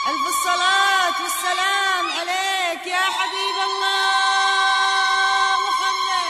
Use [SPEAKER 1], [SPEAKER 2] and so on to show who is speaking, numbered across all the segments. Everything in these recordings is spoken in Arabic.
[SPEAKER 1] ألف الصلاة والسلام عليك يا حبيب الله محمد.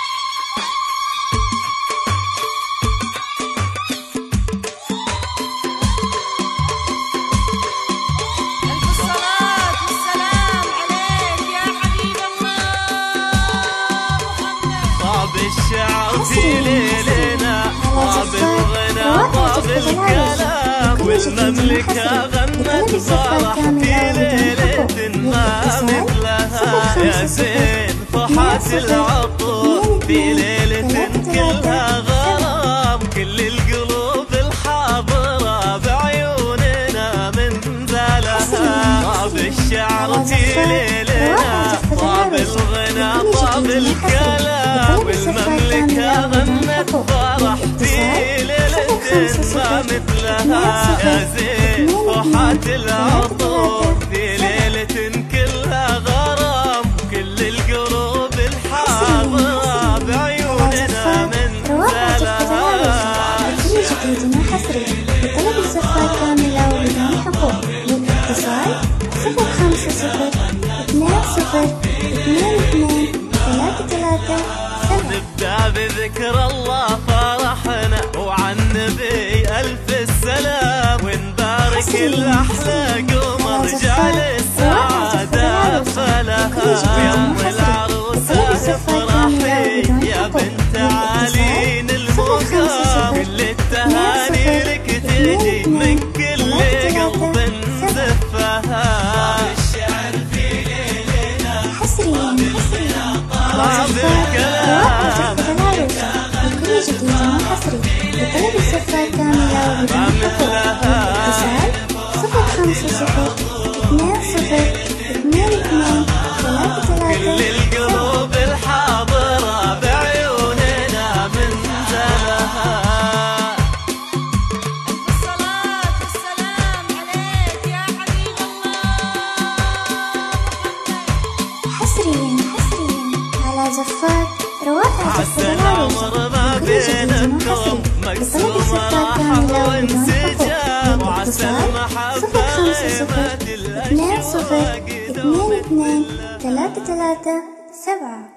[SPEAKER 1] ألف الصلاة والسلام عليك يا حبيب الله محمد.
[SPEAKER 2] طاب الشعر في ليلنا، طاب الغنى، طاب الكلام، والمملكة غنت فرح في ليلة ما مثلها. يا زين فحات العطور في ليلة كلها غرام، كل القلوب الحاضرة بعيوننا من ذلها. طاب الشعر في ليلنا، طاب الغنى، طاب الكلام، والمملكة غنت فرح في ليلة ما مثلها. يا زين فحات العطور في ليلة كلها غرام، كل القلوب الحاضرة بعيوننا من زلها.
[SPEAKER 3] كل جديد وحصري بطلب الزفاة كاملة وبدون حقوق. للاتصال 050-20-20-33.
[SPEAKER 2] نبدأ بذكر الله فرحنا، وعن النبي ألف السلام، ونبارك الأحلى قمر جعل السعادة فلها. ويوم العروسة افرحي يا بنت علين المقام، كل التهاني لك تجي من كل قلب زفها. الشعر في ليلنا
[SPEAKER 3] حصريا
[SPEAKER 2] طاب الكلام،
[SPEAKER 3] كل جديد وحصري بطلب الزفاة كاملة وبدون حقوق. للاتصال 050-20-20-33.
[SPEAKER 2] كل القلوب الحاضرة بعيوننا من زلها.
[SPEAKER 1] ألف الصلاة والسلام عليك يا حبيب الله محمد.
[SPEAKER 3] حصريا على زفاة روائع زفاة العروسة.
[SPEAKER 2] العمر ما بينكم مقسوم راحة وانسجام، وعسى المحبة قيمة الأشواق دوم
[SPEAKER 3] 050-20-20-33.